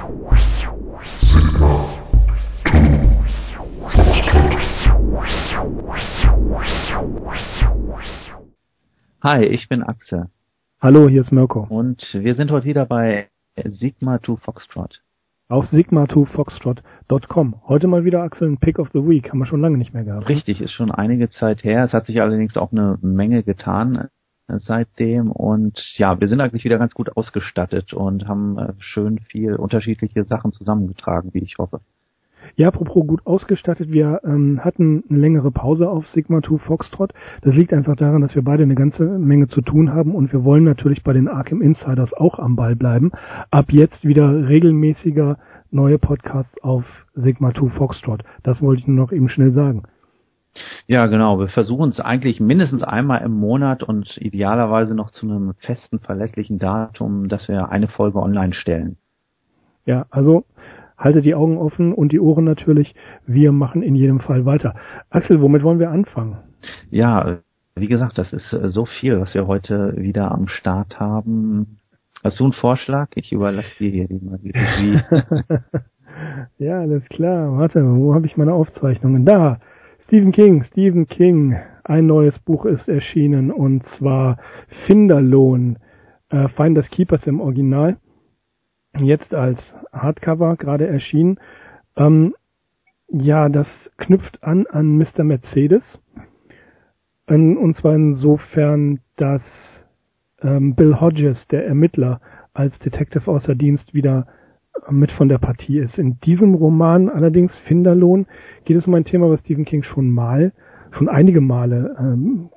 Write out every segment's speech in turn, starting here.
Hi, ich bin Axel. Hallo, hier ist Mirko. Und wir sind heute wieder bei Sigma 2 Foxtrot. Auf sigma2foxtrot.com. Heute mal wieder, Axel, ein Pick of the Week. Haben wir schon lange nicht mehr gehabt. Richtig, ist schon einige Zeit her. Es hat sich allerdings auch eine Menge getan seitdem. Und ja, wir sind eigentlich wieder ganz gut ausgestattet und haben schön viel unterschiedliche Sachen zusammengetragen, wie ich hoffe. Ja, apropos gut ausgestattet, wir hatten eine längere Pause auf Sigma 2 Foxtrot. Das liegt einfach daran, dass wir beide eine ganze Menge zu tun haben und wir wollen natürlich bei den Arkham Insiders auch am Ball bleiben. Ab jetzt wieder regelmäßiger neue Podcasts auf Sigma 2 Foxtrot. Das wollte ich nur noch eben schnell sagen. Ja, genau. Wir versuchen es eigentlich mindestens einmal im Monat und idealerweise noch zu einem festen, verlässlichen Datum, dass wir eine Folge online stellen. Ja, also haltet die Augen offen und die Ohren natürlich. Wir machen in jedem Fall weiter. Axel, womit wollen wir anfangen? Ja, wie gesagt, das ist so viel, was wir heute wieder am Start haben. Hast du einen Vorschlag? Ich überlasse dir hier die Regie. Ja, alles klar. Warte, wo habe ich meine Aufzeichnungen? Da! Stephen King. Ein neues Buch ist erschienen und zwar Finderlohn. Finders Keepers im Original. Jetzt als Hardcover gerade erschienen. Ja, das knüpft an Mr. Mercedes. Und zwar insofern, dass Bill Hodges, der Ermittler, als Detective außer Dienst wieder mit von der Partie ist. In diesem Roman allerdings, Finderlohn, geht es um ein Thema, was Stephen King schon einige Male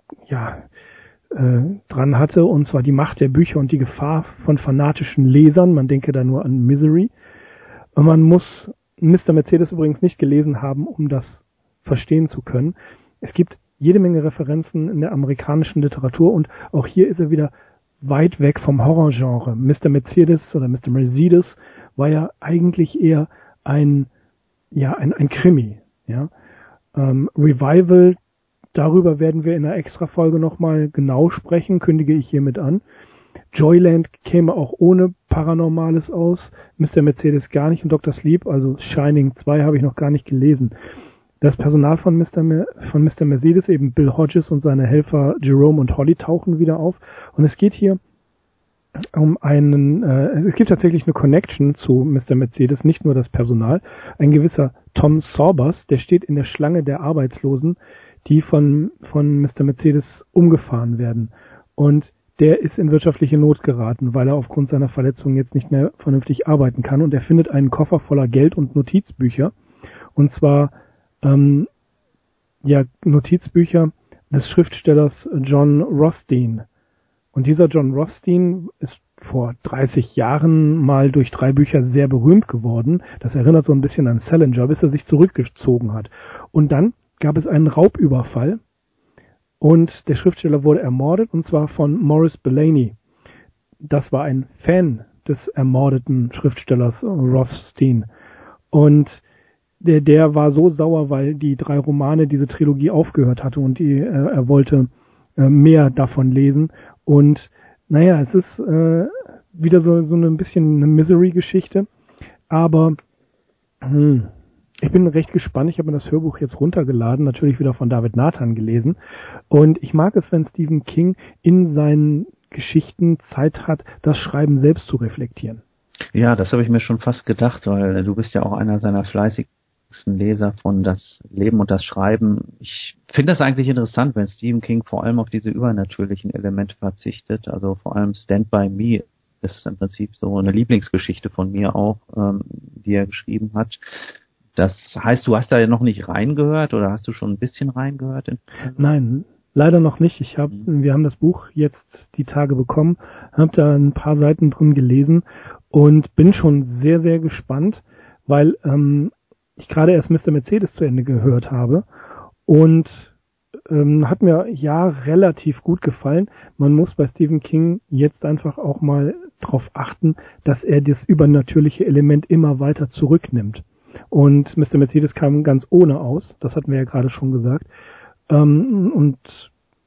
dran hatte, und zwar die Macht der Bücher und die Gefahr von fanatischen Lesern. Man denke da nur an Misery. Und man muss Mr. Mercedes übrigens nicht gelesen haben, um das verstehen zu können. Es gibt jede Menge Referenzen in der amerikanischen Literatur und auch hier ist er wieder weit weg vom Horrorgenre. Mr. Mercedes war ja eigentlich eher ein Krimi. Ja? Revival, darüber werden wir in einer Extra-Folge nochmal genau sprechen, kündige ich hiermit an. Joyland käme auch ohne Paranormales aus, Mr. Mercedes gar nicht und Dr. Sleep, also Shining 2 habe ich noch gar nicht gelesen. Das Personal von Mr. Mercedes, eben Bill Hodges und seine Helfer Jerome und Holly, tauchen wieder auf. Und es geht hier um es gibt tatsächlich eine Connection zu Mr. Mercedes, nicht nur das Personal. Ein gewisser Tom Sorbers, der steht in der Schlange der Arbeitslosen, die von Mr. Mercedes umgefahren werden. Und der ist in wirtschaftliche Not geraten, weil er aufgrund seiner Verletzung jetzt nicht mehr vernünftig arbeiten kann. Und er findet einen Koffer voller Geld und Notizbücher. Und zwar Notizbücher des Schriftstellers John Rothstein. Und dieser John Rothstein ist vor 30 Jahren mal durch 3 Bücher sehr berühmt geworden. Das erinnert so ein bisschen an Salinger, bis er sich zurückgezogen hat. Und dann gab es einen Raubüberfall und der Schriftsteller wurde ermordet, und zwar von Morris Bellany. Das war ein Fan des ermordeten Schriftstellers Rothstein. Und der war so sauer, weil die 3 Romane, diese Trilogie aufgehört hatte und er wollte mehr davon lesen. Und naja, es ist wieder so ein bisschen eine Misery-Geschichte. Aber ich bin recht gespannt. Ich habe mir das Hörbuch jetzt runtergeladen, natürlich wieder von David Nathan gelesen. Und ich mag es, wenn Stephen King in seinen Geschichten Zeit hat, das Schreiben selbst zu reflektieren. Ja, das habe ich mir schon fast gedacht, weil du bist ja auch einer seiner fleißigsten Leser von Das Leben und das Schreiben. Ich finde das eigentlich interessant, wenn Stephen King vor allem auf diese übernatürlichen Elemente verzichtet. Also vor allem Stand By Me ist im Prinzip so eine Lieblingsgeschichte von mir auch, die er geschrieben hat. Das heißt, du hast da ja noch nicht reingehört oder hast du schon ein bisschen reingehört? Nein, leider noch nicht. Wir haben das Buch jetzt die Tage bekommen, habe da ein paar Seiten drin gelesen und bin schon sehr, sehr gespannt, weil ich gerade erst Mr. Mercedes zu Ende gehört habe und hat mir ja relativ gut gefallen. Man muss bei Stephen King jetzt einfach auch mal drauf achten, dass er das übernatürliche Element immer weiter zurücknimmt. Und Mr. Mercedes kam ganz ohne aus, das hatten wir ja gerade schon gesagt. Und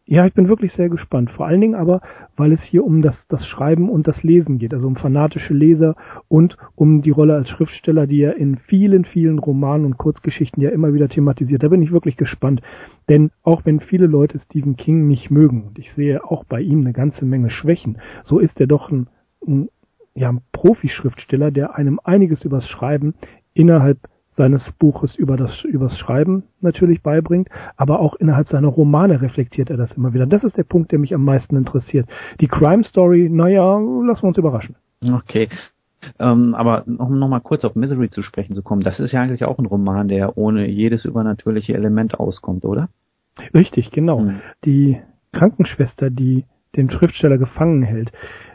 Ja, ich bin wirklich sehr gespannt. Vor allen Dingen aber, weil es hier um das Schreiben und das Lesen geht, also um fanatische Leser und um die Rolle als Schriftsteller, die er in vielen, vielen Romanen und Kurzgeschichten ja immer wieder thematisiert. Da bin ich wirklich gespannt. Denn auch wenn viele Leute Stephen King nicht mögen, und ich sehe auch bei ihm eine ganze Menge Schwächen, so ist er doch ein Profi-Schriftsteller, der einem einiges übers Schreiben innerhalb seines Buches übers Schreiben natürlich beibringt, aber auch innerhalb seiner Romane reflektiert er das immer wieder. Das ist der Punkt, der mich am meisten interessiert. Die Crime Story, naja, lassen wir uns überraschen. Okay. Aber um nochmal kurz auf Misery zu sprechen zu kommen, das ist ja eigentlich auch ein Roman, der ohne jedes übernatürliche Element auskommt, oder? Richtig, genau. Die Krankenschwester, die den Schriftsteller gefangen hält,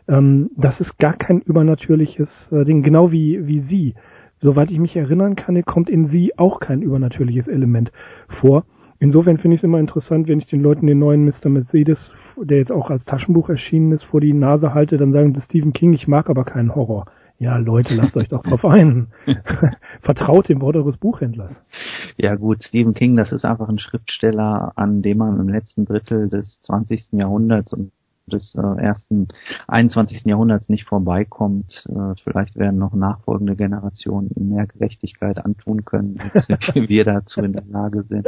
das ist gar kein übernatürliches Ding, genau wie sie. Soweit ich mich erinnern kann, kommt in sie auch kein übernatürliches Element vor. Insofern finde ich es immer interessant, wenn ich den Leuten den neuen Mr. Mercedes, der jetzt auch als Taschenbuch erschienen ist, vor die Nase halte, dann sagen sie Stephen King, ich mag aber keinen Horror. Ja, Leute, lasst euch doch drauf ein. Vertraut dem Wort eures Buchhändlers. Ja gut, Stephen King, das ist einfach ein Schriftsteller, an dem man im letzten Drittel des 20. Jahrhunderts und des ersten 21. Jahrhunderts nicht vorbeikommt. Vielleicht werden noch nachfolgende Generationen ihm mehr Gerechtigkeit antun können, als wir dazu in der Lage sind.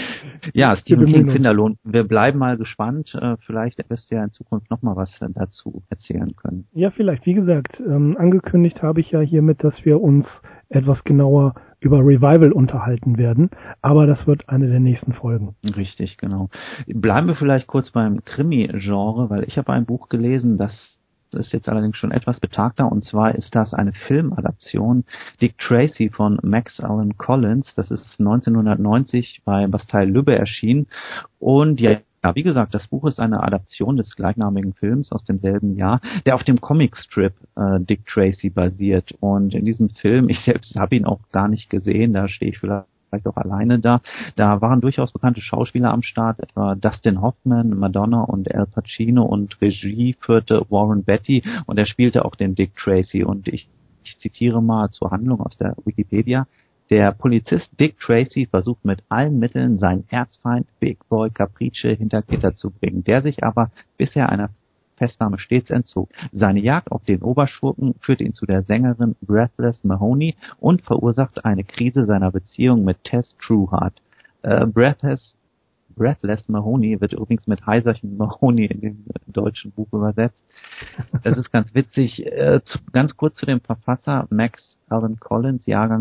Ja, Stephen King, Finderlohn. Wir bleiben mal gespannt. Vielleicht wirst du ja in Zukunft noch mal was dazu erzählen können. Ja, vielleicht. Wie gesagt, angekündigt habe ich ja hiermit, dass wir uns etwas genauer über Revival unterhalten werden, aber das wird eine der nächsten Folgen. Richtig, genau. Bleiben wir vielleicht kurz beim Krimi-Genre, weil ich habe ein Buch gelesen, das ist jetzt allerdings schon etwas betagter, und zwar ist das eine Filmadaption, Dick Tracy von Max Allan Collins. Das ist 1990 bei Bastei-Lübbe erschienen, und ja, wie gesagt, das Buch ist eine Adaption des gleichnamigen Films aus demselben Jahr, der auf dem Comicstrip Dick Tracy basiert. Und in diesem Film, ich selbst habe ihn auch gar nicht gesehen, da stehe ich vielleicht auch alleine da. Da waren durchaus bekannte Schauspieler am Start, etwa Dustin Hoffman, Madonna und Al Pacino, und Regie führte Warren Beatty, und er spielte auch den Dick Tracy. Und ich zitiere mal zur Handlung aus der Wikipedia. Der Polizist Dick Tracy versucht mit allen Mitteln, seinen Erzfeind Big Boy Caprice hinter Gitter zu bringen, der sich aber bisher einer Festnahme stets entzog. Seine Jagd auf den Oberschurken führt ihn zu der Sängerin Breathless Mahoney und verursacht eine Krise seiner Beziehung mit Tess Trueheart. Breathless Mahoney wird übrigens mit Heiserchen Mahoney in dem deutschen Buch übersetzt. Das ist ganz witzig. Ganz kurz zu dem Verfasser Max Allan Collins, Jahrgang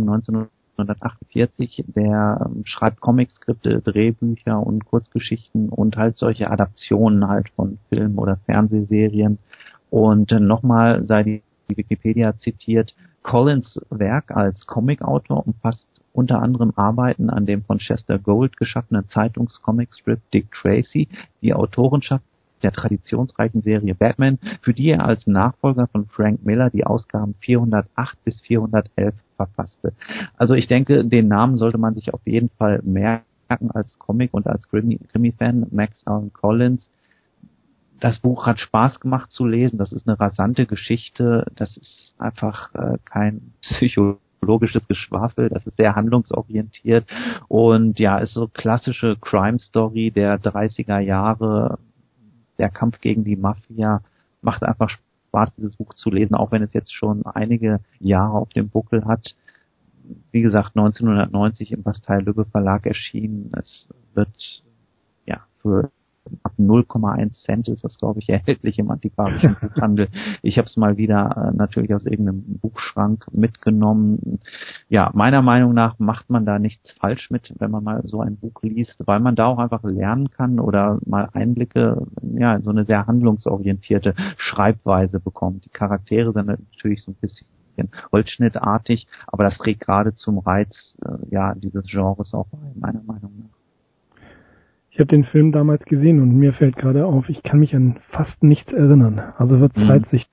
1948, der schreibt Comicskripte, Drehbücher und Kurzgeschichten und halt solche Adaptionen halt von Film- oder Fernsehserien. Und nochmal sei die Wikipedia zitiert, Collins' Werk als Comicautor umfasst unter anderem Arbeiten an dem von Chester Gould geschaffenen Zeitungscomicstrip Dick Tracy, die Autorenschaft der traditionsreichen Serie Batman, für die er als Nachfolger von Frank Miller die Ausgaben 408 bis 411 verfasste. Also ich denke, den Namen sollte man sich auf jeden Fall merken als Comic- und als Krimi-Fan, Max Allan Collins. Das Buch hat Spaß gemacht zu lesen, das ist eine rasante Geschichte, das ist einfach kein psychologisches Geschwafel, das ist sehr handlungsorientiert und ja, ist so klassische Crime-Story der 30er Jahre. Der Kampf gegen die Mafia macht einfach Spaß, dieses Buch zu lesen, auch wenn es jetzt schon einige Jahre auf dem Buckel hat. Wie gesagt, 1990 im Bastei-Lübbe Verlag erschienen. Es wird ja für ab 0,1 Cent ist das, glaube ich, erhältlich im antiquarischen Buchhandel. Ich habe es mal wieder natürlich aus irgendeinem Buchschrank mitgenommen. Ja, meiner Meinung nach macht man da nichts falsch mit, wenn man mal so ein Buch liest, weil man da auch einfach lernen kann oder mal Einblicke ja in so eine sehr handlungsorientierte Schreibweise bekommt. Die Charaktere sind natürlich so ein bisschen holzschnittartig, aber das trägt gerade zum Reiz ja dieses Genres auch bei, meiner Meinung nach. Ich habe den Film damals gesehen und mir fällt gerade auf, ich kann mich an fast nichts erinnern. Also wird Zeit, sich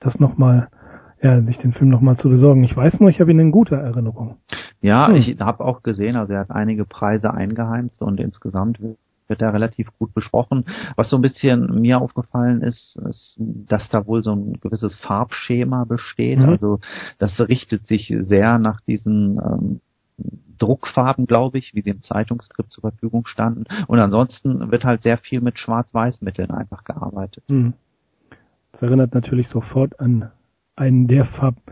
den Film nochmal zu besorgen. Ich weiß nur, ich habe ihn in guter Erinnerung. Ja, ich habe auch gesehen, also er hat einige Preise eingeheimst und insgesamt wird er relativ gut besprochen. Was so ein bisschen mir aufgefallen ist, dass da wohl so ein gewisses Farbschema besteht. Also das richtet sich sehr nach diesen Druckfarben, glaube ich, wie sie im Zeitungsskript zur Verfügung standen. Und ansonsten wird halt sehr viel mit Schwarz-Weiß-Mitteln einfach gearbeitet. Das erinnert natürlich sofort an einen der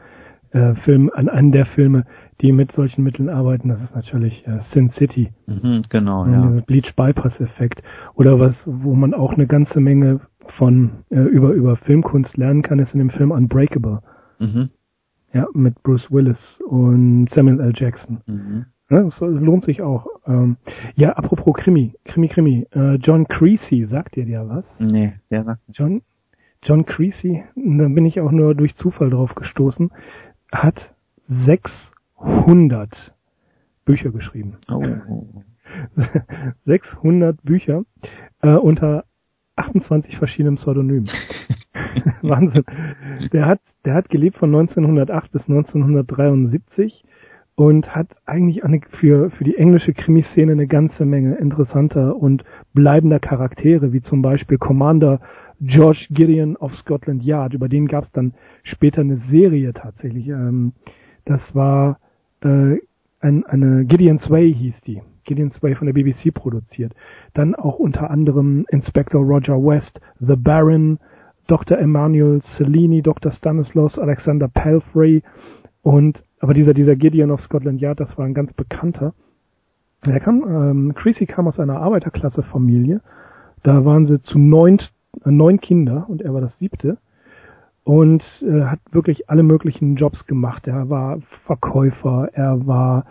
Filme, die mit solchen Mitteln arbeiten. Das ist natürlich Sin City. Genau, ja. Dieser Bleach-Bypass-Effekt. Oder wo man auch eine ganze Menge von über Filmkunst lernen kann, ist in dem Film Unbreakable. Ja, mit Bruce Willis und Samuel L. Jackson. Ja, das lohnt sich auch. Ja, apropos Krimi. John Creasy, sagt dir der was? Nee, der sagt nicht. John Creasy, da bin ich auch nur durch Zufall drauf gestoßen, hat 600 Bücher geschrieben. 600 Bücher unter 28 verschiedenen Pseudonymen. Wahnsinn. Der hat gelebt von 1908 bis 1973 und hat eigentlich für die englische Krimiszene eine ganze Menge interessanter und bleibender Charaktere, wie zum Beispiel Commander George Gideon of Scotland Yard. Über den gab es dann später eine Serie tatsächlich. Das war eine Gideon's Way hieß die. Gideon's Way von der BBC produziert. Dann auch unter anderem Inspector Roger West, The Baron, Dr. Emmanuel Cellini, Dr. Stanislaus Alexander Palfrey aber dieser Gideon of Scotland Yard, das war ein ganz bekannter. Creasy kam aus einer Arbeiterklasse-Familie. Da waren sie zu 9 Kinder und er war das 7. Und hat wirklich alle möglichen Jobs gemacht. Er war Verkäufer, er war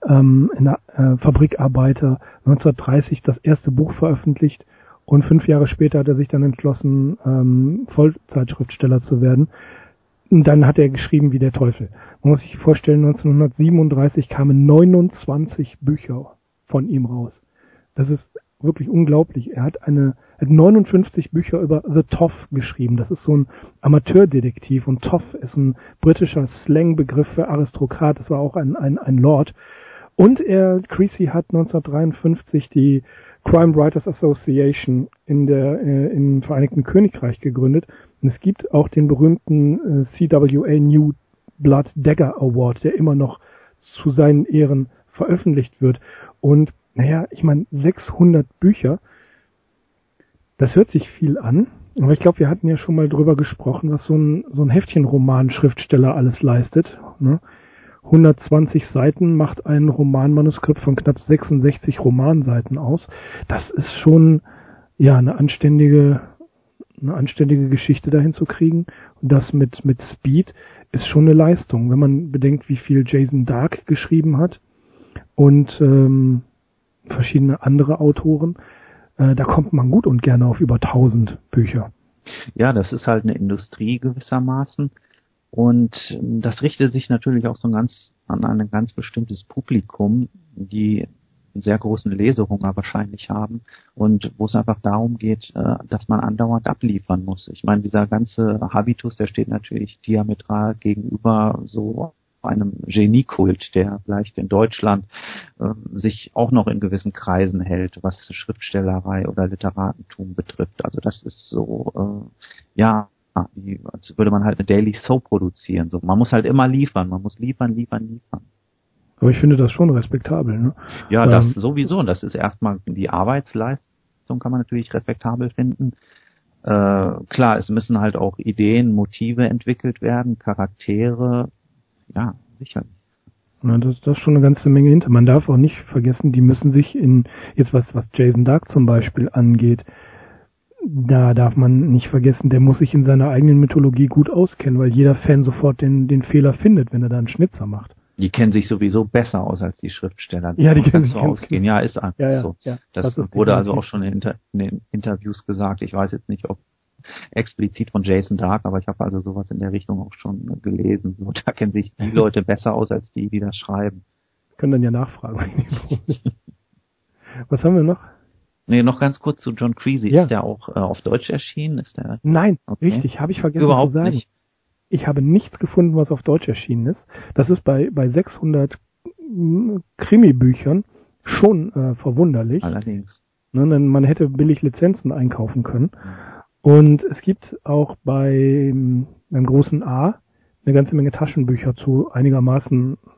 Fabrikarbeiter, 1930 das erste Buch veröffentlicht und 5 Jahre später hat er sich dann entschlossen, Vollzeitschriftsteller zu werden. Und dann hat er geschrieben wie der Teufel. Man muss sich vorstellen, 1937 kamen 29 Bücher von ihm raus. Das ist wirklich unglaublich. Er hat 59 Bücher über The Toff geschrieben. Das ist so ein Amateurdetektiv und Toff ist ein britischer Slangbegriff für Aristokrat. Das war auch ein Lord. Und Creasy hat 1953 die Crime Writers Association im Vereinigten Königreich gegründet. Und es gibt auch den berühmten CWA New Blood Dagger Award, der immer noch zu seinen Ehren veröffentlicht wird. Und ich meine, 600 Bücher, das hört sich viel an, aber ich glaube, wir hatten ja schon mal drüber gesprochen, was so ein Heftchenroman-Schriftsteller alles leistet. Ne? 120 Seiten macht ein Romanmanuskript von knapp 66 Romanseiten aus. Das ist schon eine anständige Geschichte dahin zu kriegen. Und das mit Speed ist schon eine Leistung, wenn man bedenkt, wie viel Jason Dark geschrieben hat und verschiedene andere Autoren. Da kommt man gut und gerne auf über 1000 Bücher. Ja, das ist halt eine Industrie gewissermaßen. Und das richtet sich natürlich auch an ein ganz bestimmtes Publikum, die einen sehr großen Lesehunger wahrscheinlich haben und wo es einfach darum geht, dass man andauernd abliefern muss. Ich meine, dieser ganze Habitus, der steht natürlich diametral gegenüber so einem Geniekult, der vielleicht in Deutschland sich auch noch in gewissen Kreisen hält, was Schriftstellerei oder Literatentum betrifft. Also das ist so, als würde man halt eine Daily Soap produzieren. So, man muss halt immer liefern, man muss liefern. Aber ich finde das schon respektabel, ne? Ja, das sowieso. Und das ist erstmal die Arbeitsleistung, kann man natürlich respektabel finden. Klar, es müssen halt auch Ideen, Motive entwickelt werden, Charaktere. Ja, sicherlich. Na, das ist schon eine ganze Menge hinter. Man darf auch nicht vergessen, die müssen sich jetzt was Jason Dark zum Beispiel angeht, da darf man nicht vergessen, der muss sich in seiner eigenen Mythologie gut auskennen, weil jeder Fan sofort den Fehler findet, wenn er da einen Schnitzer macht. Die kennen sich sowieso besser aus als die Schriftsteller. Ja, die kennen sich so ausgehen. Ja, ist einfach so. Ja, das wurde also auch schon in den Interviews gesagt. Ich weiß jetzt nicht, ob explizit von Jason Dark, aber ich habe also sowas in der Richtung auch schon gelesen. So, da kennen sich die Leute besser aus als die das schreiben. Können dann ja nachfragen. Was haben wir noch? Nee, noch ganz kurz zu John Creasy. Ja. Ist der auch auf Deutsch erschienen? Nein, okay. Richtig, habe ich vergessen Überhaupt zu sagen. Nicht. Ich habe nichts gefunden, was auf Deutsch erschienen ist. Das ist bei 600 Krimi-Büchern schon verwunderlich. Allerdings. Ne, man hätte billig Lizenzen einkaufen können. Und es gibt auch beim großen A eine ganze Menge Taschenbücher zu einigermaßen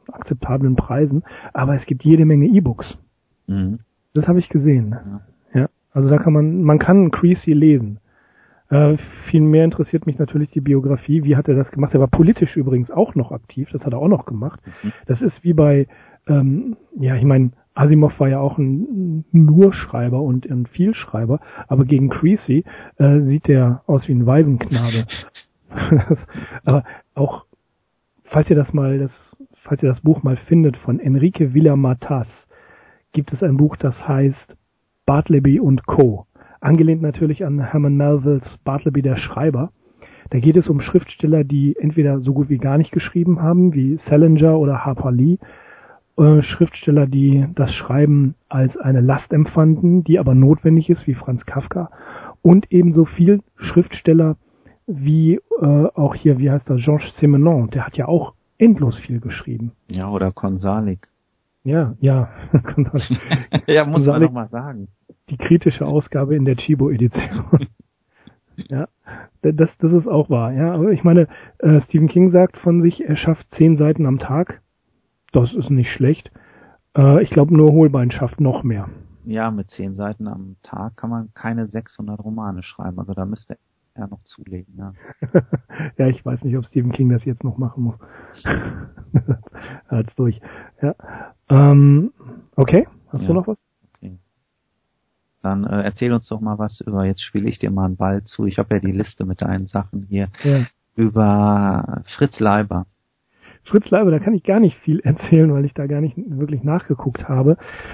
akzeptablen Preisen, aber es gibt jede Menge E-Books. Mhm. Das habe ich gesehen. Ja. Also da kann man kann Creasy lesen. Viel mehr interessiert mich natürlich die Biografie. Wie hat er das gemacht? Er war politisch übrigens auch noch aktiv. Das hat er auch noch gemacht. Das ist wie bei, ich meine, Asimov war ja auch ein Nurschreiber und ein Vielschreiber, aber gegen Creasy sieht er aus wie ein Waisenknabe. Aber auch, falls ihr das Buch mal findet von Enrique Villamatas, gibt es ein Buch, das heißt Bartleby und Co. Angelehnt natürlich an Herman Melvilles Bartleby der Schreiber. Da geht es um Schriftsteller, die entweder so gut wie gar nicht geschrieben haben, wie Salinger oder Harper Lee. Schriftsteller, die das Schreiben als eine Last empfanden, die aber notwendig ist, wie Franz Kafka. Und ebenso viel Schriftsteller wie auch hier, wie heißt er, Georges Simenon. Der hat ja auch endlos viel geschrieben. Ja, oder Konsalik. Ja. Konsalik. Ja, muss man noch mal sagen. Die kritische Ausgabe in der Chibo-Edition. Ja, das ist auch wahr. Ja, aber ich meine, Stephen King sagt von sich, er schafft 10 Seiten am Tag. Das ist nicht schlecht. Ich glaube, nur Holbein schafft noch mehr. Ja, mit 10 Seiten am Tag kann man keine 600 Romane schreiben. Also da müsste er noch zulegen. Ja, ja, ich weiß nicht, ob Stephen King das jetzt noch machen muss. Er hat's durch. Ja. Okay, hast du noch was? Dann erzähl uns doch mal was über, jetzt spiele ich dir mal einen Ball zu, ich habe ja die Liste mit deinen Sachen hier, über Fritz Leiber. Fritz Leiber, da kann ich gar nicht viel erzählen, weil ich da gar nicht wirklich nachgeguckt habe.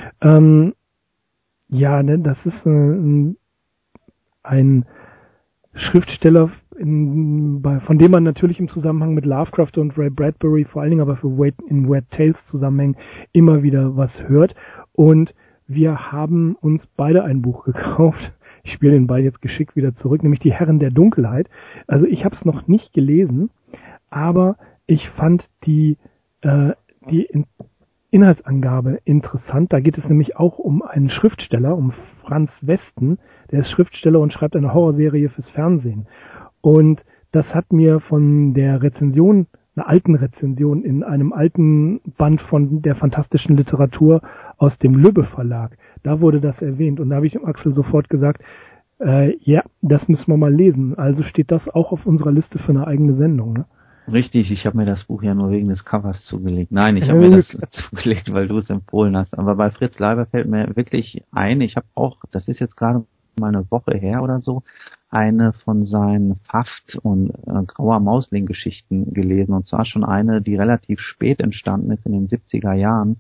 Das ist ein Schriftsteller, von dem man natürlich im Zusammenhang mit Lovecraft und Ray Bradbury, vor allen Dingen aber in Weird Tales Zusammenhängen, immer wieder was hört. Und wir haben uns beide ein Buch gekauft. Ich spiele den Ball jetzt geschickt wieder zurück, nämlich Die Herren der Dunkelheit. Also ich habe es noch nicht gelesen, aber ich fand die Inhaltsangabe interessant. Da geht es nämlich auch um einen Schriftsteller, um Franz Westen. Der ist Schriftsteller und schreibt eine Horrorserie fürs Fernsehen. Und das hat mir von der Rezension, einer alten Rezension in einem alten Band von der fantastischen Literatur aus dem Lübbe Verlag, da wurde das erwähnt. Und da habe ich dem Axel sofort gesagt, das müssen wir mal lesen. Also steht das auch auf unserer Liste für eine eigene Sendung, ne? Richtig, ich habe mir das Buch ja nur wegen des Covers zugelegt. Nein, ich habe mir das zugelegt, weil du es empfohlen hast. Aber bei Fritz Leiber fällt mir wirklich ein, ich habe auch, das ist jetzt gerade mal eine Woche her oder so, eine von seinen Pfaft- und Grauer Mausling-Geschichten gelesen. Und zwar schon eine, die relativ spät entstanden ist, in den 70er Jahren.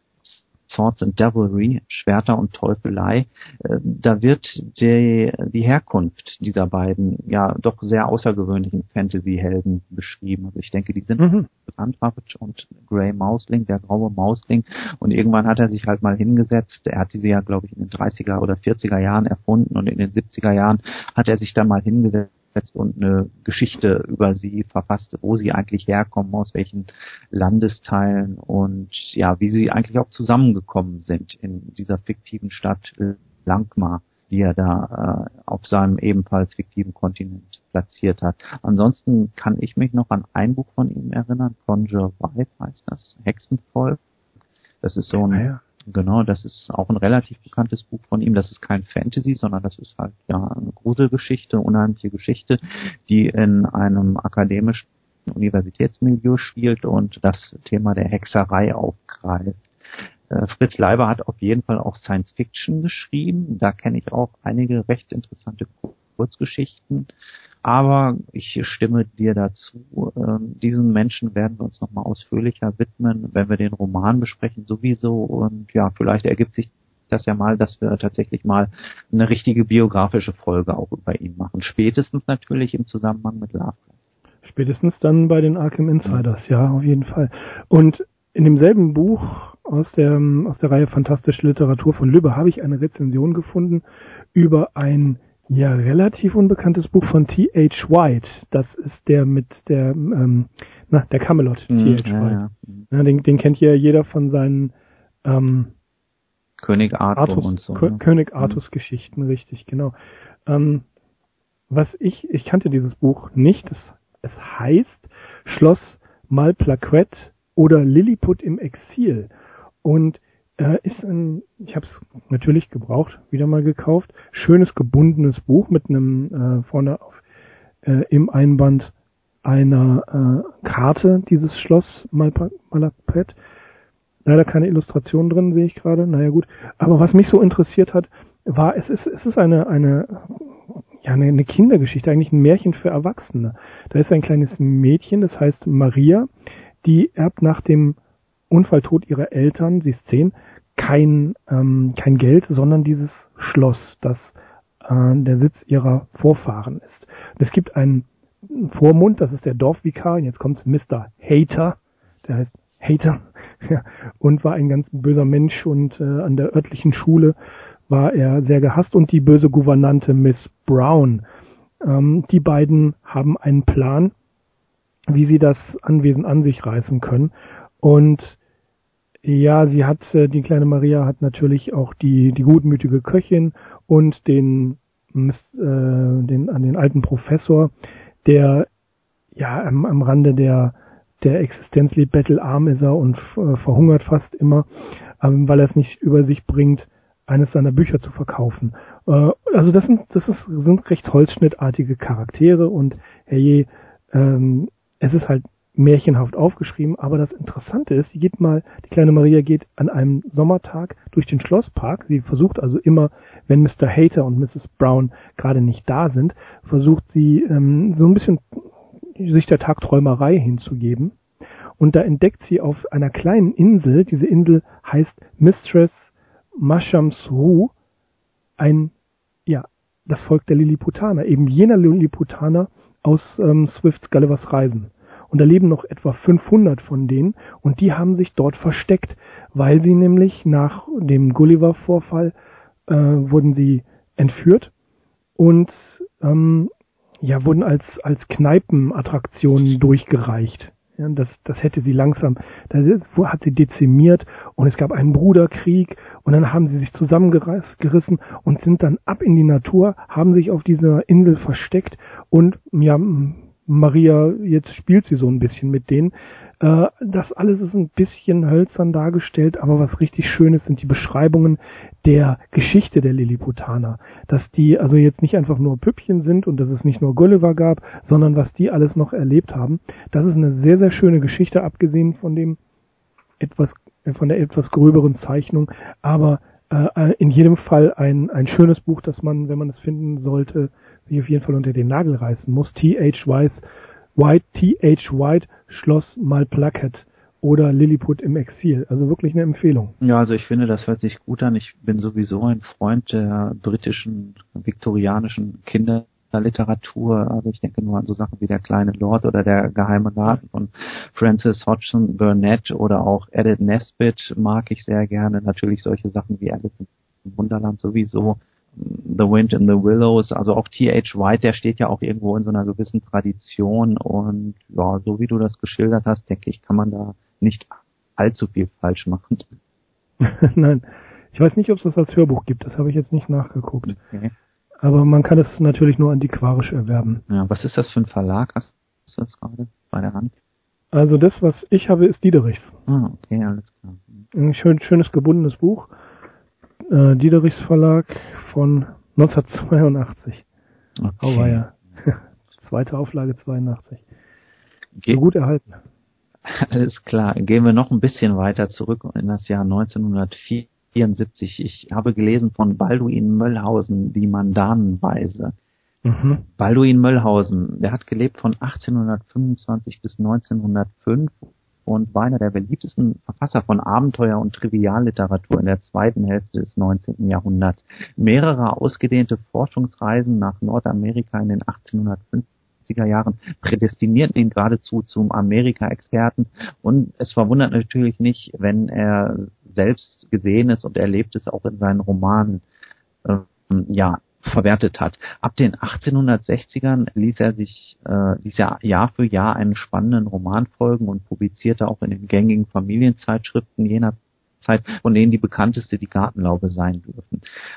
Swords and Devilry, Schwerter und Teufelei, da wird die Herkunft dieser beiden ja doch sehr außergewöhnlichen Fantasy-Helden beschrieben. Also ich denke, die sind bekannt, Muppet und Grey Mausling, der graue Mausling. Und irgendwann hat er sich halt mal hingesetzt. Er hat diese ja, glaube ich, in den 30er oder 40er Jahren erfunden und in den 70er Jahren hat er sich dann mal hingesetzt und eine Geschichte über sie verfasst, wo sie eigentlich herkommen, aus welchen Landesteilen und ja, wie sie eigentlich auch zusammengekommen sind in dieser fiktiven Stadt Langmar, die er da auf seinem ebenfalls fiktiven Kontinent platziert hat. Ansonsten kann ich mich noch an ein Buch von ihm erinnern, Conjure Wife heißt das, Hexenvolk. Das ist so ein Genau, das ist auch ein relativ bekanntes Buch von ihm. Das ist kein Fantasy, sondern das ist halt ja eine Gruselgeschichte, unheimliche Geschichte, die in einem akademischen Universitätsmilieu spielt und das Thema der Hexerei aufgreift. Fritz Leiber hat auf jeden Fall auch Science Fiction geschrieben. Da kenne ich auch einige recht interessante Kurzgeschichten. Aber ich stimme dir dazu. Diesen Menschen werden wir uns nochmal ausführlicher widmen, wenn wir den Roman besprechen sowieso. Und ja, vielleicht ergibt sich das ja mal, dass wir tatsächlich mal eine richtige biografische Folge auch über ihn machen. Spätestens natürlich im Zusammenhang mit Lovecraft. Spätestens dann bei den Arkham Insiders, ja, auf jeden Fall. Und in demselben Buch aus der Reihe Fantastische Literatur von Lübbe habe ich eine Rezension gefunden über ein relativ unbekanntes Buch von T.H. White. Das ist der mit der Camelot, T.H. White. Ja, den kennt ja jeder von seinen König Arthur und so. König Artus Geschichten, richtig, genau. Ich kannte dieses Buch nicht. Es heißt Schloss Malplaquet oder Lilliput im Exil. Und ich habe es natürlich gebraucht, wieder mal gekauft, schönes gebundenes Buch mit einem vorne im Einband einer Karte dieses Schloss Malapet. Leider keine Illustration drin, sehe ich gerade. Naja gut. Aber was mich so interessiert hat, war, es ist eine Kindergeschichte, eigentlich ein Märchen für Erwachsene. Da ist ein kleines Mädchen, das heißt Maria, die erbt nach dem Unfalltod ihrer Eltern, sie ist 10, kein Geld, sondern dieses Schloss, das der Sitz ihrer Vorfahren ist. Und es gibt einen Vormund, das ist der Dorfvikar, und jetzt kommt Mr. Hater, der heißt Hater, ja, und war ein ganz böser Mensch und an der örtlichen Schule war er sehr gehasst, und die böse Gouvernante Miss Brown. Die beiden haben einen Plan, wie sie das Anwesen an sich reißen können. Und ja, die kleine Maria hat natürlich auch die gutmütige Köchin und den alten Professor, der ja am Rande der Existenz lebt, bettelarm ist er und verhungert fast immer, weil er es nicht über sich bringt, eines seiner Bücher zu verkaufen. Also das sind recht holzschnittartige Charaktere, und herrje, es ist halt märchenhaft aufgeschrieben, aber das Interessante ist, die kleine Maria geht an einem Sommertag durch den Schlosspark. Sie versucht also immer, wenn Mr. Hater und Mrs. Brown gerade nicht da sind, versucht sie so ein bisschen sich der Tagträumerei hinzugeben. Und da entdeckt sie auf einer kleinen Insel, diese Insel heißt Mistress Mashamsru, das Volk der Lilliputaner, eben jener Lilliputaner aus Swifts Gullivers Reisen. Und da leben noch etwa 500 von denen, und die haben sich dort versteckt, weil sie nämlich nach dem Gulliver-Vorfall wurden sie entführt und wurden als Kneipenattraktionen durchgereicht. Ja, das hätte sie langsam, hat sie dezimiert, und es gab einen Bruderkrieg, und dann haben sie sich zusammengerissen und sind dann ab in die Natur, haben sich auf dieser Insel versteckt, und ja, Maria, jetzt spielt sie so ein bisschen mit denen. Das alles ist ein bisschen hölzern dargestellt, aber was richtig schön ist, sind die Beschreibungen der Geschichte der Lilliputaner. Dass die also jetzt nicht einfach nur Püppchen sind und dass es nicht nur Gulliver gab, sondern was die alles noch erlebt haben. Das ist eine sehr, sehr schöne Geschichte, abgesehen von der etwas gröberen Zeichnung, aber in jedem Fall ein schönes Buch, das man, wenn man es finden sollte, sich auf jeden Fall unter den Nagel reißen muss. T.H. White, Schloss Malplaquet oder Lilliput im Exil. Also wirklich eine Empfehlung. Ja, also ich finde, das hört sich gut an. Ich bin sowieso ein Freund der britischen, viktorianischen Kinderliteratur. Also ich denke nur an so Sachen wie Der kleine Lord oder Der geheime Laden von Francis Hodgson Burnett oder auch Edith Nesbit mag ich sehr gerne. Natürlich solche Sachen wie Alice im Wunderland sowieso. The Wind in the Willows, also auch T.H. White, der steht ja auch irgendwo in so einer gewissen Tradition, und ja, so wie du das geschildert hast, denke ich, kann man da nicht allzu viel falsch machen. Nein, ich weiß nicht, ob es das als Hörbuch gibt, das habe ich jetzt nicht nachgeguckt. Okay. Aber man kann es natürlich nur antiquarisch erwerben. Ja, was ist das für ein Verlag? Hast du das gerade bei der Hand? Also das, was ich habe, ist Diederichs. Ah, okay, alles klar. Ein schönes gebundenes Buch. Diederichs Verlag von 1982. Okay. Oh, war ja. Zweite Auflage 82. So gut erhalten. Alles klar. Gehen wir noch ein bisschen weiter zurück in das Jahr 1974. Ich habe gelesen von Balduin Möllhausen, die Mandanenweise. Mhm. Balduin Möllhausen, der hat gelebt von 1825 bis 1905 und war einer der beliebtesten Verfasser von Abenteuer- und Trivialliteratur in der zweiten Hälfte des 19. Jahrhunderts. Mehrere ausgedehnte Forschungsreisen nach Nordamerika in den 1850er Jahren prädestinierten ihn geradezu zum Amerika-Experten, und es verwundert natürlich nicht, wenn er selbst Gesehenes und Erlebtes auch in seinen Romanen verwertet hat. Ab den 1860ern ließ er Jahr für Jahr einen spannenden Roman folgen und publizierte auch in den gängigen Familienzeitschriften jener Zeit, von denen die bekannteste die Gartenlaube sein dürfen.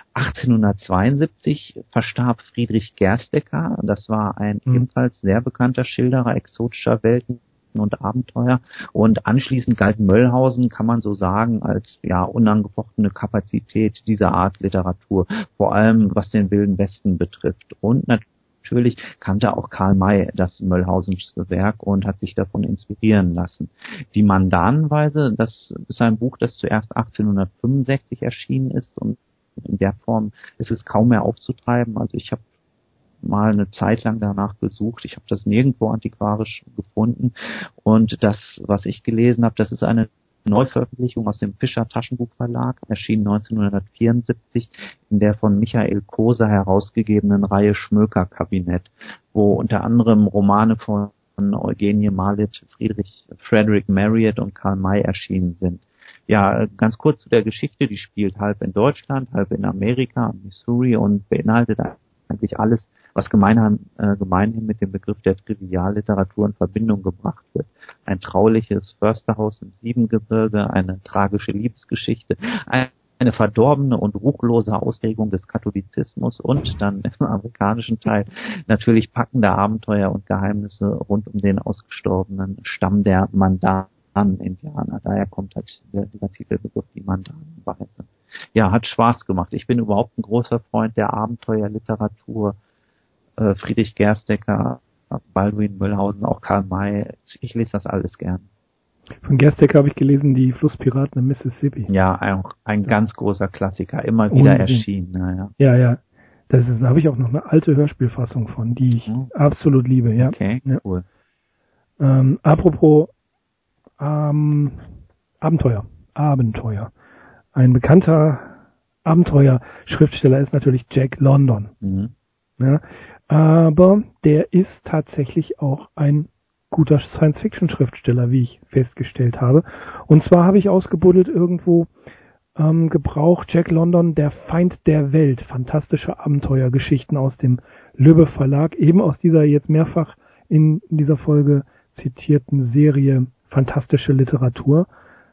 1872 verstarb Friedrich Gerstecker. Das war ein ebenfalls sehr bekannter Schilderer exotischer Welten, Geschichten und Abenteuer. Und anschließend galt Möllhausen, kann man so sagen, als unangefochtene Kapazität dieser Art Literatur, vor allem was den Wilden Westen betrifft. Und natürlich kannte auch Karl May das Möllhausens Werk und hat sich davon inspirieren lassen. Die Mandanenweise, das ist ein Buch, das zuerst 1865 erschienen ist und in der Form ist es kaum mehr aufzutreiben. Also ich habe mal eine Zeit lang danach gesucht. Ich habe das nirgendwo antiquarisch gefunden. Und das, was ich gelesen habe, das ist eine Neuveröffentlichung aus dem Fischer Taschenbuchverlag, erschien 1974 in der von Michael Koser herausgegebenen Reihe Schmöker-Kabinett, wo unter anderem Romane von Eugenie Malit, Frederick Marryat und Karl May erschienen sind. Ja, ganz kurz zu der Geschichte, die spielt halb in Deutschland, halb in Amerika, Missouri und beinhaltet eigentlich alles, was gemeinhin mit dem Begriff der Trivialliteratur in Verbindung gebracht wird. Ein trauliches Försterhaus im Siebengebirge, eine tragische Liebesgeschichte, eine verdorbene und ruchlose Auslegung des Katholizismus und dann im amerikanischen Teil natürlich packende Abenteuer und Geheimnisse rund um den ausgestorbenen Stamm der Mandan-Indianer. Daher kommt halt dieser Titelbegriff, die Mandanenweise. Ja, hat Spaß gemacht. Ich bin überhaupt ein großer Freund der Abenteuerliteratur. Friedrich Gerstecker, Baldwin Möllhausen, auch Karl May. Ich lese das alles gern. Von Gerstecker habe ich gelesen, die Flusspiraten im Mississippi. Ja, auch ein ganz großer Klassiker, immer wieder erschienen. Naja. Ja. Da habe ich auch noch eine alte Hörspielfassung von, die ich absolut liebe. Ja. Okay, ja. Cool. Apropos Abenteuer. Ein bekannter Abenteuerschriftsteller ist natürlich Jack London. Mhm. Ja, aber der ist tatsächlich auch ein guter Science-Fiction-Schriftsteller, wie ich festgestellt habe. Und zwar habe ich ausgebuddelt irgendwo gebraucht Jack London, der Feind der Welt, fantastische Abenteuergeschichten aus dem Lübbe Verlag, eben aus dieser jetzt mehrfach in dieser Folge zitierten Serie Fantastische Literatur.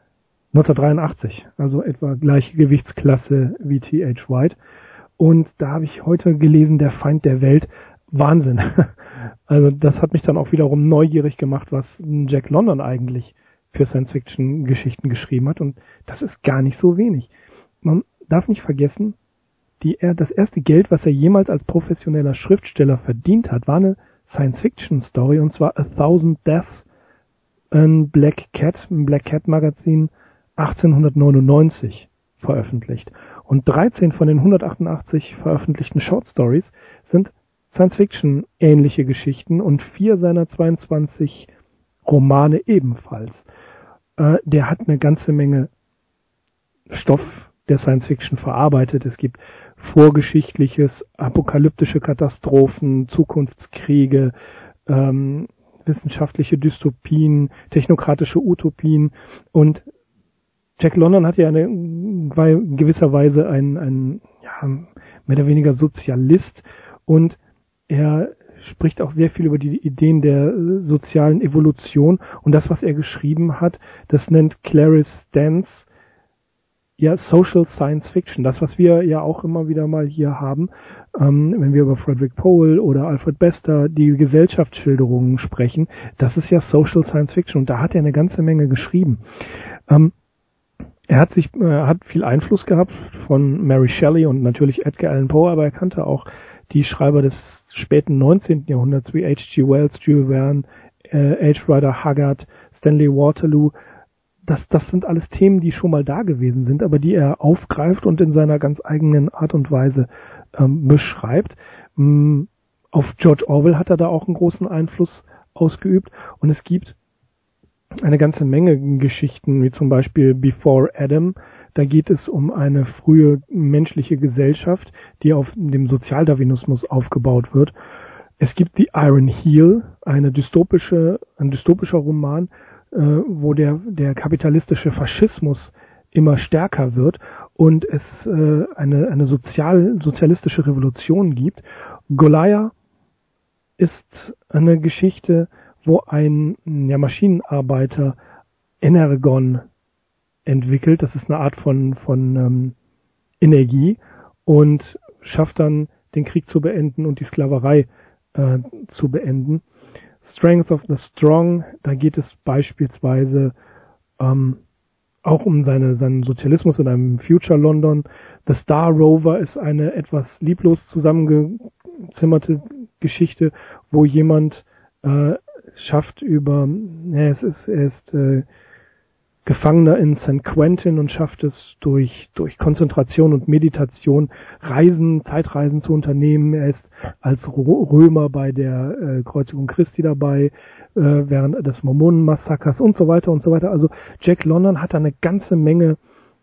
1983, also etwa gleiche Gewichtsklasse wie T.H. White. Und da habe ich heute gelesen, der Feind der Welt. Wahnsinn. Also das hat mich dann auch wiederum neugierig gemacht, was Jack London eigentlich für Science-Fiction-Geschichten geschrieben hat. Und das ist gar nicht so wenig. Man darf nicht vergessen, das erste Geld, was er jemals als professioneller Schriftsteller verdient hat, war eine Science-Fiction-Story, und zwar A Thousand Deaths, ein Black Cat Magazin 1899 veröffentlicht. Und 13 von den 188 veröffentlichten Short Stories sind Science-Fiction-ähnliche Geschichten und 4 seiner 22 Romane ebenfalls. Der hat eine ganze Menge Stoff der Science-Fiction verarbeitet. Es gibt vorgeschichtliches, apokalyptische Katastrophen, Zukunftskriege, wissenschaftliche Dystopien, technokratische Utopien, und Jack London hat ja in gewisser Weise ein mehr oder weniger Sozialist, und er spricht auch sehr viel über die Ideen der sozialen Evolution, und das, was er geschrieben hat, das nennt Clarice Dance Social Science Fiction. Das, was wir ja auch immer wieder mal hier haben, wenn wir über Frederick Powell oder Alfred Bester die Gesellschaftsschilderungen sprechen, das ist ja Social Science Fiction, und da hat er eine ganze Menge geschrieben. Er hat viel Einfluss gehabt von Mary Shelley und natürlich Edgar Allan Poe, aber er kannte auch die Schreiber des späten 19. Jahrhunderts wie H.G. Wells, Jules Verne, H. Rider Haggard, Stanley Waterloo. Das sind alles Themen, die schon mal da gewesen sind, aber die er aufgreift und in seiner ganz eigenen Art und Weise beschreibt. Auf George Orwell hat er da auch einen großen Einfluss ausgeübt, und es gibt eine ganze Menge Geschichten, wie zum Beispiel Before Adam. Da geht es um eine frühe menschliche Gesellschaft, die auf dem Sozialdarwinismus aufgebaut wird. Es gibt The Iron Heel, ein dystopischer Roman, wo der kapitalistische Faschismus immer stärker wird und es eine sozialistische Revolution gibt. Goliath ist eine Geschichte, wo ein Maschinenarbeiter Energon entwickelt. Das ist eine Art von Energie, und schafft dann, den Krieg zu beenden und die Sklaverei zu beenden. Strength of the Strong, da geht es beispielsweise auch um seinen Sozialismus in einem Future London. The Star Rover ist eine etwas lieblos zusammengezimmerte Geschichte, wo jemand schafft er ist Gefangener in St. Quentin und schafft es durch Konzentration und Meditation Zeitreisen zu unternehmen. Er ist als Römer bei der Kreuzigung Christi dabei, während des Mormonenmassakers und so weiter und so weiter. Also Jack London hat da eine ganze Menge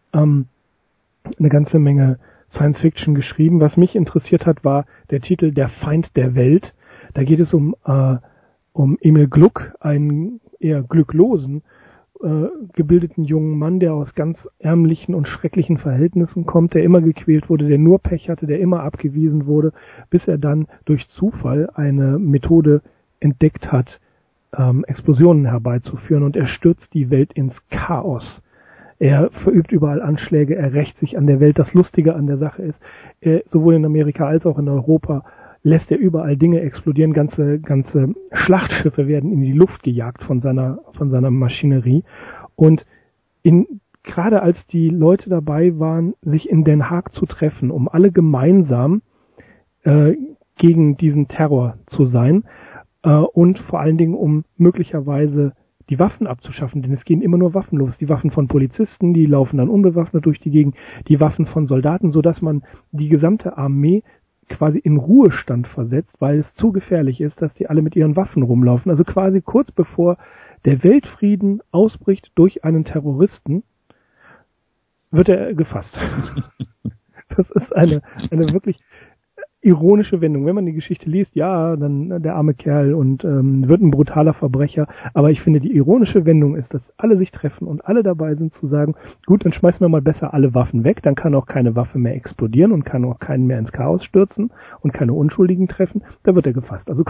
Science Fiction geschrieben. Was mich interessiert hat, war der Titel Der Feind der Welt. Da geht es um Emil Gluck, einen eher glücklosen gebildeten jungen Mann, der aus ganz ärmlichen und schrecklichen Verhältnissen kommt, der immer gequält wurde, der nur Pech hatte, der immer abgewiesen wurde, bis er dann durch Zufall eine Methode entdeckt hat, Explosionen herbeizuführen, und er stürzt die Welt ins Chaos. Er verübt überall Anschläge, er rächt sich an der Welt. Das Lustige an der Sache ist, sowohl in Amerika als auch in Europa lässt er überall Dinge explodieren, ganze Schlachtschiffe werden in die Luft gejagt von seiner Maschinerie. Und gerade als die Leute dabei waren, sich in Den Haag zu treffen, um alle gemeinsam gegen diesen Terror zu sein, und vor allen Dingen um möglicherweise die Waffen abzuschaffen, denn es gehen immer nur Waffen los. Die Waffen von Polizisten, die laufen dann unbewaffnet durch die Gegend, die Waffen von Soldaten, sodass man die gesamte Armee quasi in Ruhestand versetzt, weil es zu gefährlich ist, dass die alle mit ihren Waffen rumlaufen. Also quasi kurz bevor der Weltfrieden ausbricht durch einen Terroristen, wird er gefasst. Das ist eine wirklich ironische Wendung. Wenn man die Geschichte liest, ja, dann der arme Kerl und wird ein brutaler Verbrecher. Aber ich finde, die ironische Wendung ist, dass alle sich treffen und alle dabei sind zu sagen, gut, dann schmeißen wir mal besser alle Waffen weg, dann kann auch keine Waffe mehr explodieren und kann auch keinen mehr ins Chaos stürzen und keine Unschuldigen treffen. Da wird er gefasst. Also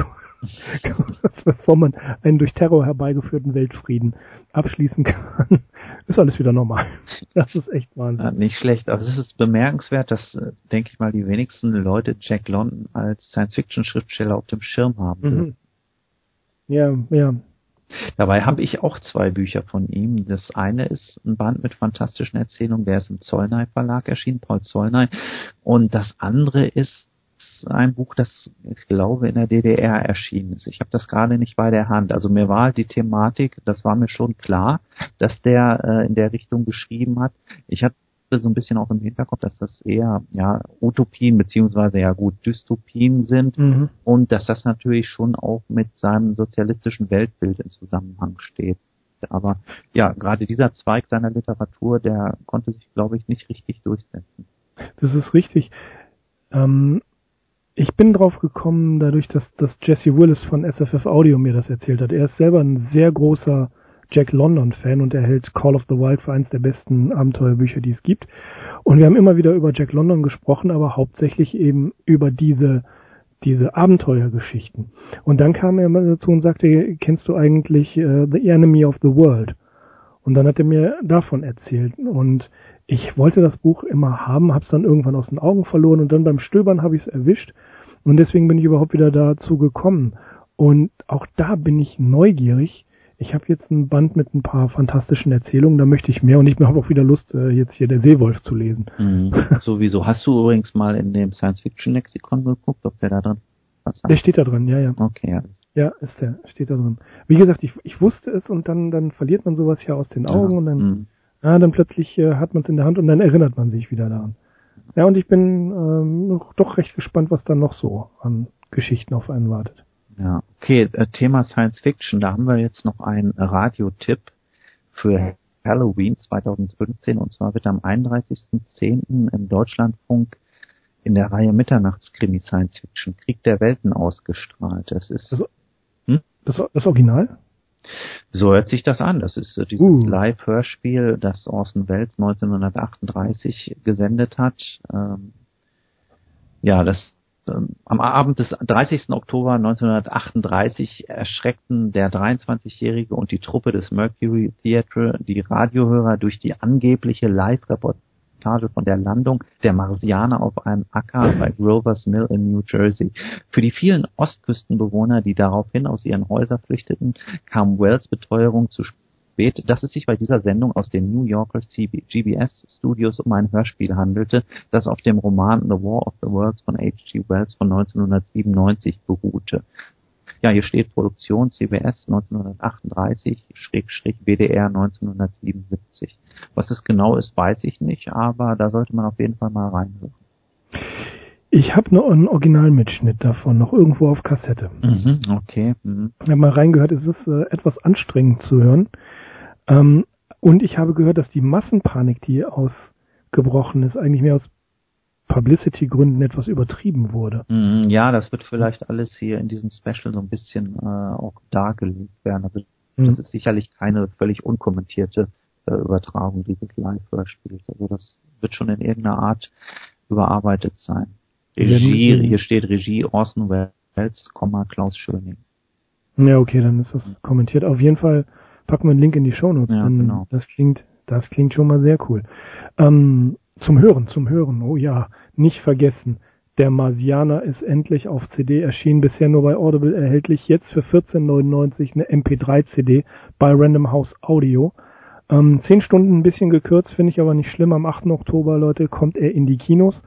bevor man einen durch Terror herbeigeführten Weltfrieden abschließen kann, ist alles wieder normal. Das ist echt Wahnsinn. Ja, nicht schlecht. Also es ist bemerkenswert, dass, denke ich mal, die wenigsten Leute Jack London als Science-Fiction-Schriftsteller auf dem Schirm haben. Ja, ja. Dabei habe ich auch 2 Bücher von ihm. Das eine ist ein Band mit fantastischen Erzählungen, der ist im Zollnay Verlag erschienen, Paul Zollnay. Und das andere ist ein Buch, das ich glaube in der DDR erschienen ist. Ich habe das gerade nicht bei der Hand. Also mir war die Thematik, das war mir schon klar, dass der in der Richtung geschrieben hat. Ich hatte so ein bisschen auch im Hinterkopf, dass das eher Utopien beziehungsweise Dystopien sind und dass das natürlich schon auch mit seinem sozialistischen Weltbild in Zusammenhang steht. Aber ja, gerade dieser Zweig seiner Literatur, der konnte sich, glaube ich, nicht richtig durchsetzen. Das ist richtig. Ich bin drauf gekommen, dadurch, dass Jesse Willis von SFF Audio mir das erzählt hat. Er ist selber ein sehr großer Jack London-Fan und er hält Call of the Wild für eines der besten Abenteuerbücher, die es gibt. Und wir haben immer wieder über Jack London gesprochen, aber hauptsächlich eben über diese Abenteuergeschichten. Und dann kam er mal dazu und sagte, kennst du eigentlich The Enemy of the World? Und dann hat er mir davon erzählt. Und ich wollte das Buch immer haben, habe es dann irgendwann aus den Augen verloren und dann beim Stöbern habe ich es erwischt. Und deswegen bin ich überhaupt wieder dazu gekommen. Und auch da bin ich neugierig. Ich habe jetzt ein Band mit ein paar fantastischen Erzählungen, da möchte ich mehr. Und ich habe auch wieder Lust, jetzt hier Der Seewolf zu lesen. Sowieso. Hast du übrigens mal in dem Science-Fiction-Lexikon geguckt, ob der da drin was sagt? Der steht da drin, ja. Okay, ja. Ja, steht da drin. Wie gesagt, ich wusste es und dann verliert man sowas ja aus den Augen und dann plötzlich hat man es in der Hand und dann erinnert man sich wieder daran. Ja, und ich bin doch recht gespannt, was dann noch so an Geschichten auf einen wartet. Ja, okay, Thema Science Fiction, da haben wir jetzt noch einen Radiotipp für Halloween 2015 und zwar wird am 31.10. im Deutschlandfunk in der Reihe Mitternachtskrimi Science Fiction Krieg der Welten ausgestrahlt. Das ist das Original? So hört sich das an. Das ist dieses Live-Hörspiel, das Orson Welles 1938 gesendet hat. Am Abend des 30. Oktober 1938 erschreckten der 23-Jährige und die Truppe des Mercury Theatre die Radiohörer durch die angebliche Live-Reportage Reportage von der Landung der Marsianer auf einem Acker bei Grover's Mill in New Jersey. Für die vielen Ostküstenbewohner, die daraufhin aus ihren Häusern flüchteten, kam Wells' Beteuerung zu spät, dass es sich bei dieser Sendung aus den New Yorker GBS Studios um ein Hörspiel handelte, das auf dem Roman The War of the Worlds von H.G. Wells von 1997 beruhte. Ja, hier steht Produktion CBS 1938/WDR 1977. Was es genau ist, weiß ich nicht, aber da sollte man auf jeden Fall mal reinhören. Ich habe noch einen Originalmitschnitt davon, noch irgendwo auf Kassette. Okay. Ich habe mal reingehört, es ist etwas anstrengend zu hören. Und ich habe gehört, dass die Massenpanik, die ausgebrochen ist, eigentlich mehr aus Publicity-Gründen etwas übertrieben wurde. Ja, das wird vielleicht alles hier in diesem Special so ein bisschen auch dargelegt werden. Also das ist sicherlich keine völlig unkommentierte Übertragung dieses Live-Hörspiels. Also das wird schon in irgendeiner Art überarbeitet sein. Regie, hier steht Regie Orson Welles, Klaus Schöning. Ja, okay, dann ist das kommentiert. Auf jeden Fall packen wir einen Link in die Shownotes. Ja, genau. Das klingt schon mal sehr cool. Zum Hören. Oh ja, nicht vergessen. Der Marsianer ist endlich auf CD erschienen, bisher nur bei Audible erhältlich. Jetzt für 14,99 eine MP3-CD bei Random House Audio. 10 Stunden ein bisschen gekürzt, finde ich aber nicht schlimm. Am 8. Oktober, Leute, kommt er in die Kinos.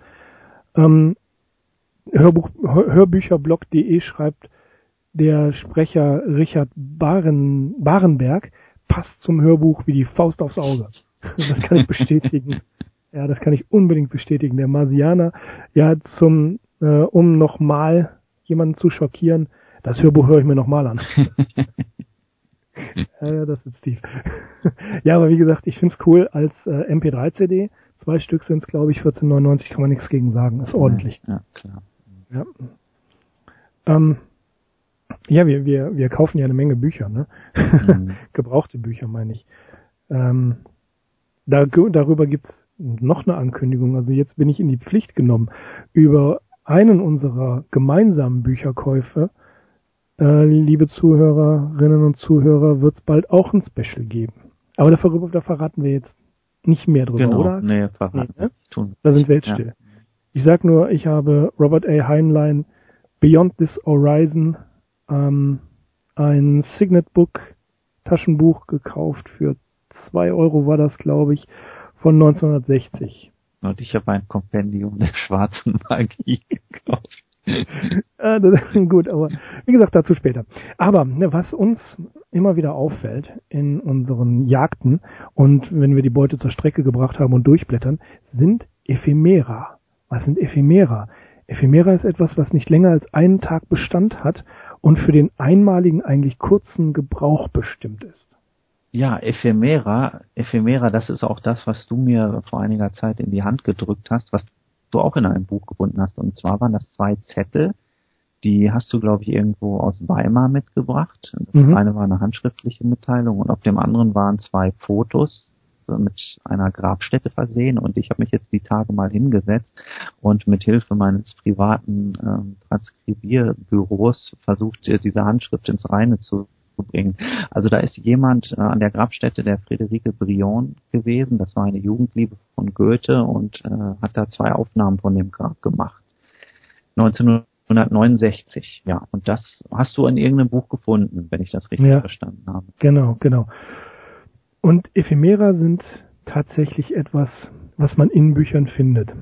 Hörbücherblog.de schreibt der Sprecher Richard Barenberg, passt zum Hörbuch wie die Faust aufs Auge. Das kann ich bestätigen. Ja, das kann ich unbedingt bestätigen. Der Marsianer, ja, um nochmal jemanden zu schockieren, das Hörbuch höre ich mir nochmal an. Ja, das ist Steve. Ja, aber wie gesagt, ich find's cool als MP3-CD. 2 Stück sind's, glaube ich, 14,99, kann man nichts gegen sagen. Ist ordentlich. Ja, klar. Ja. Ja, wir kaufen ja eine Menge Bücher, ne? Gebrauchte Bücher, meine ich. Darüber gibt's noch eine Ankündigung. Also jetzt bin ich in die Pflicht genommen. Über einen unserer gemeinsamen Bücherkäufe, liebe Zuhörerinnen und Zuhörer, wird's bald auch ein Special geben. Aber da verraten wir jetzt nicht mehr drüber, genau. Oder? Nee, verraten. Ne? Tun. Da sind wir jetzt still. Ich sag nur, ich habe Robert A. Heinlein Beyond This Horizon, ein Signet Book Taschenbuch gekauft für 2 € war das, glaube ich, von 1960. Und ich habe ein Kompendium der schwarzen Magie gekauft. Gut, aber wie gesagt, dazu später. Aber was uns immer wieder auffällt in unseren Jagden und wenn wir die Beute zur Strecke gebracht haben und durchblättern, sind Ephemera. Was sind Ephemera? Ephemera ist etwas, was nicht länger als einen Tag Bestand hat und für den einmaligen, eigentlich kurzen Gebrauch bestimmt ist. Ja, Ephemera, das ist auch das, was du mir vor einiger Zeit in die Hand gedrückt hast, was du auch in einem Buch gefunden hast. Und zwar waren das 2 Zettel, die hast du, glaube ich, irgendwo aus Weimar mitgebracht. Das eine war eine handschriftliche Mitteilung und auf dem anderen waren 2 Fotos mit einer Grabstätte versehen. Und ich habe mich jetzt die Tage mal hingesetzt und mit Hilfe meines privaten Transkribierbüros versucht, diese Handschrift ins Reine zu bringen. Also da ist jemand an der Grabstätte der Friederike Brion gewesen. Das war eine Jugendliebe von Goethe und hat da 2 Aufnahmen von dem Grab gemacht. 1969, ja. Und das hast du in irgendeinem Buch gefunden, wenn ich das richtig verstanden habe. Genau. Und Ephemera sind tatsächlich etwas, was man in Büchern findet.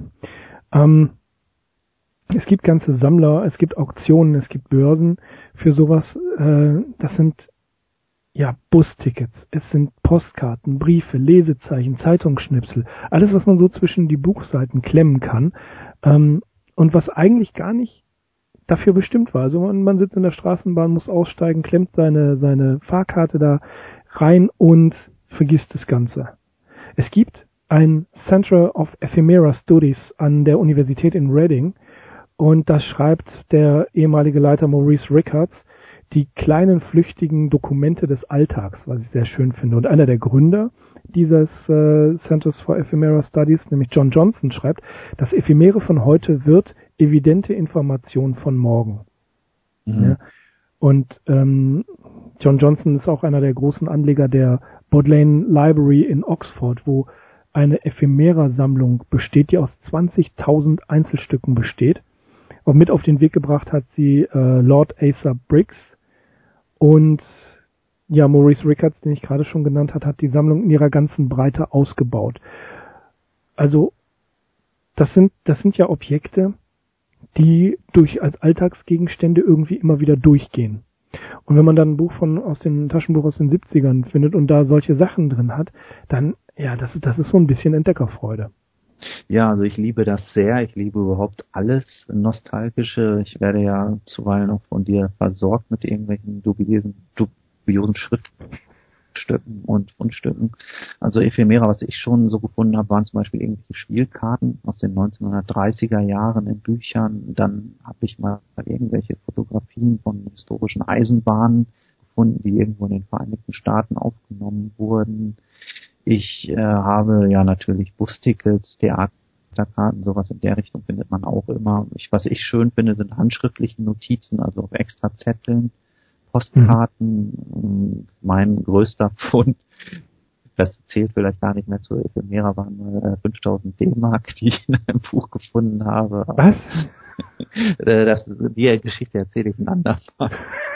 Es gibt ganze Sammler, es gibt Auktionen, es gibt Börsen für sowas. Das sind Bustickets, es sind Postkarten, Briefe, Lesezeichen, Zeitungsschnipsel, alles, was man so zwischen die Buchseiten klemmen kann und was eigentlich gar nicht dafür bestimmt war. Also man sitzt in der Straßenbahn, muss aussteigen, klemmt seine Fahrkarte da rein und vergisst das Ganze. Es gibt ein Center of Ephemera Studies an der Universität in Reading und da schreibt der ehemalige Leiter Maurice Rickards die kleinen flüchtigen Dokumente des Alltags, was ich sehr schön finde. Und einer der Gründer dieses Centers for Ephemera Studies, nämlich John Johnson, schreibt, das Ephemere von heute wird evidente Information von morgen. Ja? Und John Johnson ist auch einer der großen Anleger der Bodleian Library in Oxford, wo eine Ephemera-Sammlung besteht, die aus 20.000 Einzelstücken besteht. Und mit auf den Weg gebracht hat sie Lord Asa Briggs. Und ja, Maurice Rickards, den ich gerade schon genannt habe, hat die Sammlung in ihrer ganzen Breite ausgebaut. Also das sind ja Objekte, die als Alltagsgegenstände irgendwie immer wieder durchgehen. Und wenn man dann ein Buch aus dem Taschenbuch aus den 70ern findet und da solche Sachen drin hat, dann, ja, das ist so ein bisschen Entdeckerfreude. Ja, also ich liebe das sehr. Ich liebe überhaupt alles Nostalgische. Ich werde ja zuweilen auch von dir versorgt mit irgendwelchen dubiosen Schriftstücken und Fundstücken. Also Ephemera, was ich schon so gefunden habe, waren zum Beispiel irgendwelche Spielkarten aus den 1930er Jahren in Büchern. Dann habe ich mal irgendwelche Fotografien von historischen Eisenbahnen gefunden, die irgendwo in den Vereinigten Staaten aufgenommen wurden. Ich habe ja natürlich Bustickets, Theaterkarten, sowas in der Richtung findet man auch immer. Was ich schön finde, sind handschriftliche Notizen, also auf extra Zetteln, Postkarten. Mein größter Fund, das zählt vielleicht gar nicht mehr zu Ephemera, waren mal 5.000 D-Mark, die ich in einem Buch gefunden habe. Was? Die Geschichte erzähle ich ein andermal.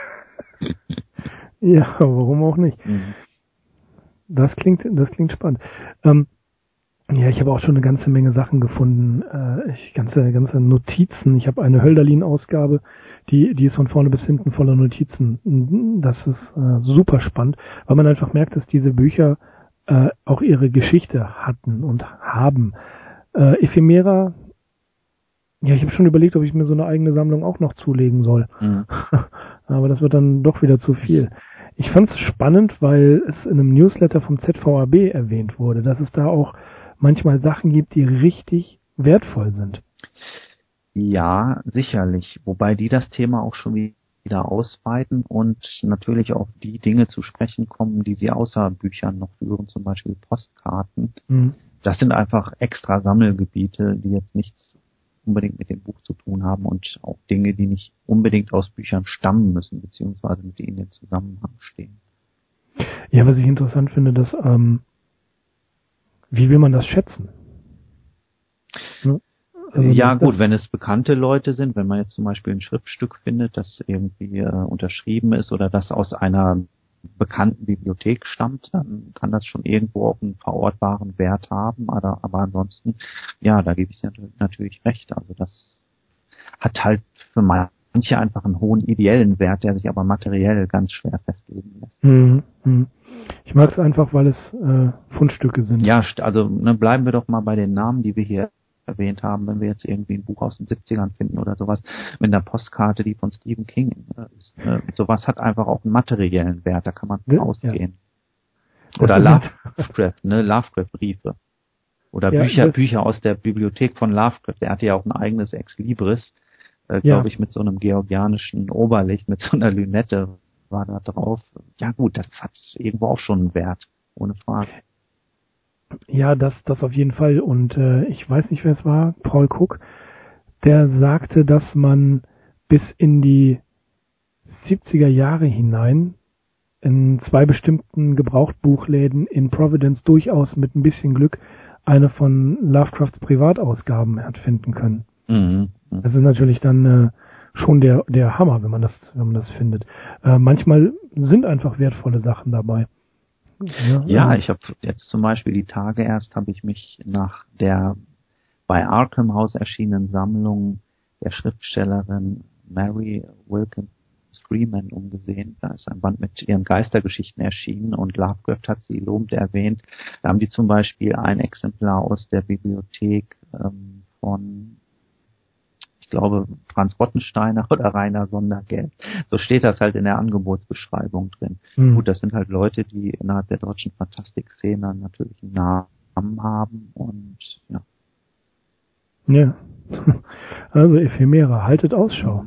Ja, warum auch nicht? Mhm. Das klingt spannend. Ja, ich habe auch schon eine ganze Menge Sachen gefunden, ganze Notizen. Ich habe eine Hölderlin-Ausgabe, die ist von vorne bis hinten voller Notizen. Das ist super spannend, weil man einfach merkt, dass diese Bücher auch ihre Geschichte hatten und haben. Ephemera, ja, ich habe schon überlegt, ob ich mir so eine eigene Sammlung auch noch zulegen soll. Mhm. Aber das wird dann doch wieder zu viel. Ich fand es spannend, weil es in einem Newsletter vom ZVAB erwähnt wurde, dass es da auch manchmal Sachen gibt, die richtig wertvoll sind. Ja, sicherlich. Wobei die das Thema auch schon wieder ausweiten und natürlich auf die Dinge zu sprechen kommen, die sie außer Büchern noch führen, zum Beispiel Postkarten. Mhm. Das sind einfach extra Sammelgebiete, die jetzt nichts unbedingt mit dem Buch zu tun haben und auch Dinge, die nicht unbedingt aus Büchern stammen müssen, beziehungsweise mit denen in Zusammenhang stehen. Ja, was ich interessant finde, dass wie will man das schätzen? Ne? Also ja gut, wenn es bekannte Leute sind, wenn man jetzt zum Beispiel ein Schriftstück findet, das irgendwie unterschrieben ist oder das aus einer bekannten Bibliothek stammt, dann kann das schon irgendwo auch einen verortbaren Wert haben, aber ansonsten, ja, da gebe ich dir natürlich recht. Also das hat halt für manche einfach einen hohen ideellen Wert, der sich aber materiell ganz schwer festlegen lässt. Mhm. Ich mag es einfach, weil es Fundstücke sind. Ja, also bleiben wir doch mal bei den Namen, die wir hier erwähnt haben, wenn wir jetzt irgendwie ein Buch aus den 70ern finden oder sowas, mit einer Postkarte, die von Stephen King ist. Sowas hat einfach auch einen materiellen Wert, da kann man von ausgehen. Ja. Oder Lovecraft-Briefe. Oder Bücher aus der Bibliothek von Lovecraft. Der hatte ja auch ein eigenes Exlibris, glaube ich, mit so einem georgianischen Oberlicht, mit so einer Lünette war da drauf. Ja gut, das hat irgendwo auch schon einen Wert, ohne Frage. Ja, das auf jeden Fall. Und ich weiß nicht, wer es war, Paul Cook, der sagte, dass man bis in die 70er Jahre hinein in 2 bestimmten Gebrauchtbuchläden in Providence durchaus mit ein bisschen Glück eine von Lovecrafts Privatausgaben hat finden können. Mhm. Das ist natürlich dann schon der Hammer, wenn man das findet. Manchmal sind einfach wertvolle Sachen dabei. Ja, ich habe jetzt zum Beispiel die Tage erst, habe ich mich nach der bei Arkham House erschienenen Sammlung der Schriftstellerin Mary Wilkins Freeman umgesehen. Da ist ein Band mit ihren Geistergeschichten erschienen und Lovecraft hat sie lobend erwähnt. Da haben die zum Beispiel ein Exemplar aus der Bibliothek von, ich glaube, Franz Rottensteiner oder Rainer Sondergeld. So steht das halt in der Angebotsbeschreibung drin. Gut, das sind halt Leute, die innerhalb der deutschen Fantastik-Szene natürlich einen Namen haben und ja. Ja, also Ephemera, haltet Ausschau.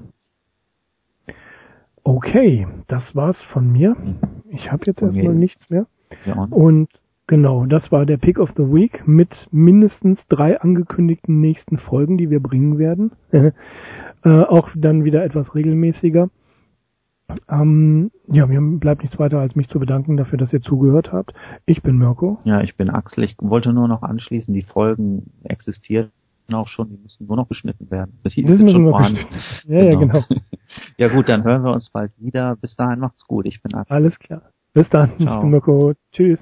Okay, das war's von mir. Ich habe jetzt erstmal nichts mehr. Ja. Und genau, das war der Pick of the Week mit mindestens 3 angekündigten nächsten Folgen, die wir bringen werden. Auch dann wieder etwas regelmäßiger. Ja, mir bleibt nichts weiter, als mich zu bedanken dafür, dass ihr zugehört habt. Ich bin Mirko. Ja, ich bin Axel. Ich wollte nur noch anschließen, die Folgen existieren auch schon, die müssen nur noch geschnitten werden. Die müssen schon vorhanden. Ja, genau. Ja gut, dann hören wir uns bald wieder. Bis dahin macht's gut. Ich bin Axel. Alles klar. Bis dann. Ciao. Ich bin Mirko. Tschüss.